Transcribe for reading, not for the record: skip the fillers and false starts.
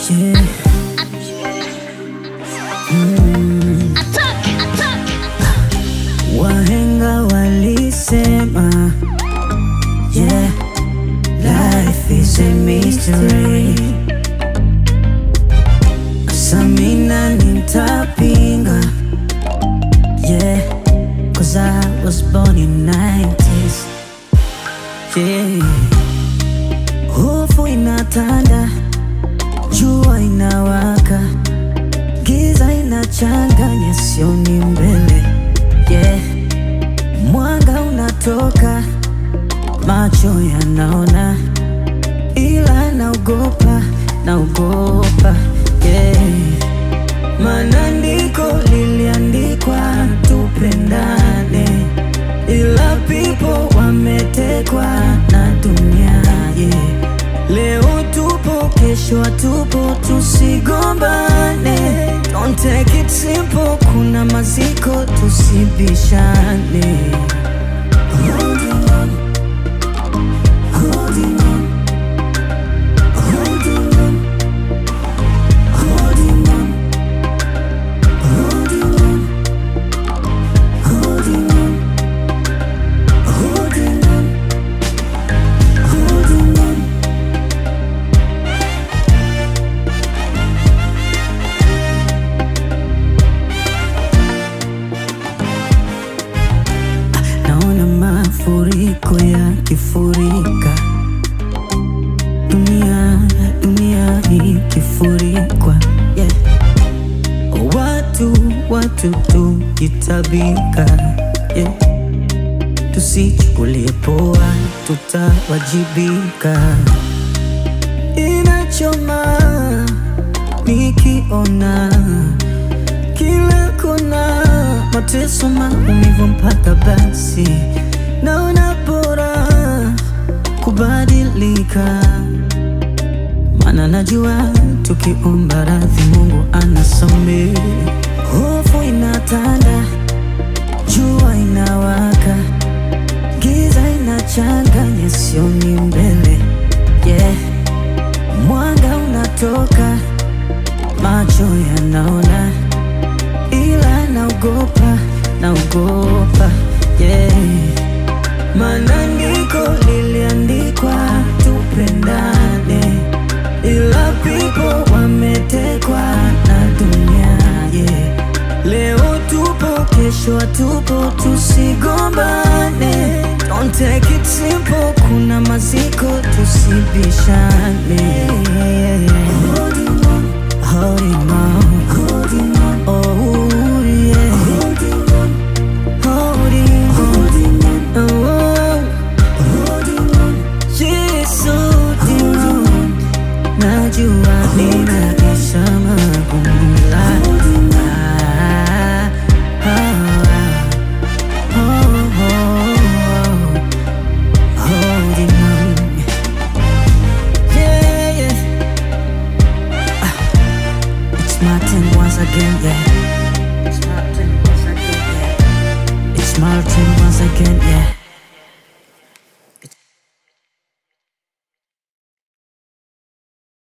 Yeah. Wahenga walisema, yeah, life is a mystery. Samina nitapinga, yeah, cause I was born in 90s. Yeah. Hofu inatanda, jua inawaka, giza inachanganya, sioni mbele. Yeah. Mwanga unatoka, macho yanaona, ila naogopa, naogopa. Yeah. Maandiko liliandikwa tupendane, ila people wametekwa na dunia. Yeah. Leo tupo, kesho hatupo, tusigombane. Don't take it simple, kuna maziko, tusibishane. Holding on, holding on, holding on, holding on, holding on, holding on, holding on, holding on. Naona mafuriko yakifurika, dunia ikifurikwa. Yeah. Watu tukitabika, yeah. Tusichukulie poa, tutawajibika. Inachoma nikiona kila kona, mateso, maumivu, mpaka basi naona bora kubadilika. Maana najua tukiomba radhi Mungu anasamehe. Hofu inatanda, jua inawaka, giza inachanganya, sioni mbele. Yeah. Mwanga unatoka, macho yanaona, ila naogopa, naogopa. Yeah. Maandiko liliandikwa tupendane, ila people wametekwa na dunia. Yeah. Leo tupo, kesho hatupo, tusigombane. Don't take it simple, kuna maziko, tusibishane. Holding on, holding on, holding on, oh yeah. Holding on, holding on, oh, holding on, yes, holding on. Najua ninaisha magumu, Martin once again, yeah. It's Martin once again, yeah.